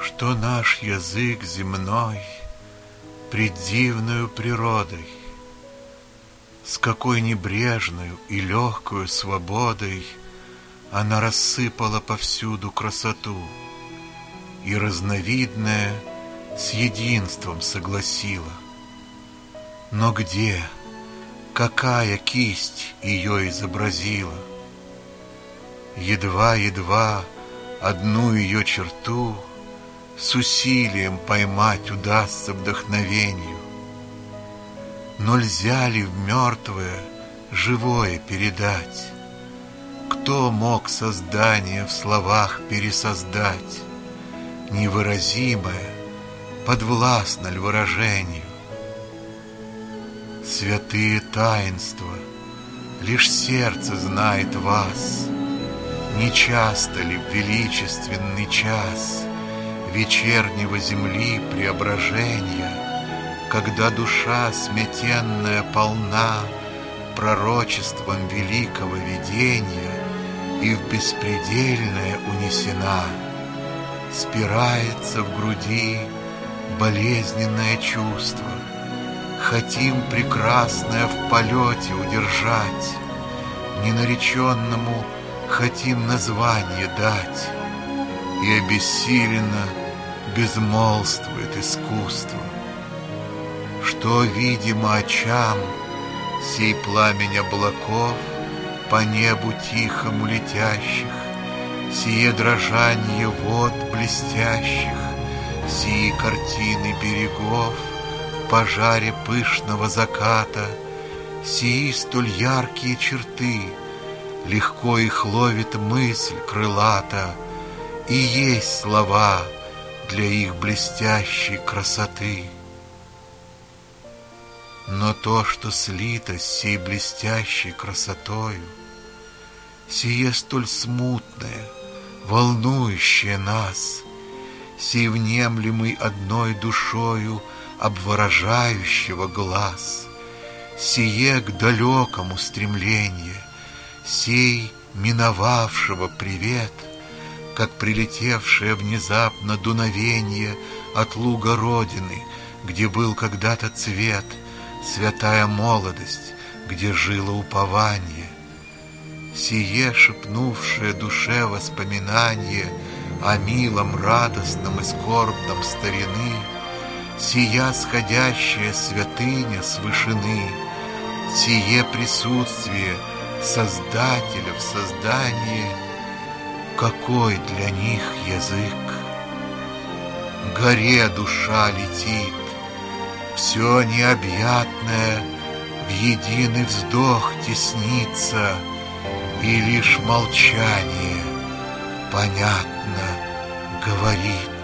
что наш язык земной пред дивною природой, с какой небрежною и легкою свободой она рассыпала повсюду красоту и разновидное с единством согласила. Но где, какая кисть ее изобразила? Едва-едва одну ее черту с усилием поймать удастся вдохновению. Но нельзя ли в мертвое живое передать? Кто мог создание в словах пересоздать? Невыразимое подвластно ль выражению? Святые таинства, лишь сердце знает вас. Не часто ли в величественный час вечернего земли преображения, когда душа смятенная полна пророчеством великого видения и в беспредельное унесена, спирается в груди болезненное чувство? Хотим прекрасное в полете удержать, ненареченному хотим название дать, и обессиленно безмолвствует искусство. Что видимо очам сей пламень облаков по небу тихому летящих, сие дрожанье вод блестящих, сии картины берегов в пожаре пышного заката, сии столь яркие черты, легко их ловит мысль крылата, и есть слова для их блестящей красоты. Но то, что слито с сей блестящей красотою, сие столь смутное, волнующее нас, сей внемлемый одной душою обворожающего глаз, сие к далекому стремление, сей миновавшего привет, как прилетевшее внезапно дуновение от луга Родины, где был когда-то цвет, святая молодость, где жило упование, сие шепнувшее душе воспоминание о милом, радостном и скорбном старины, сия сходящая святыня с вышины, сие присутствие Создателя в создании, какой для них язык? Горе душа летит, все необъятное в единый вздох теснится, и лишь молчание понятно говорит.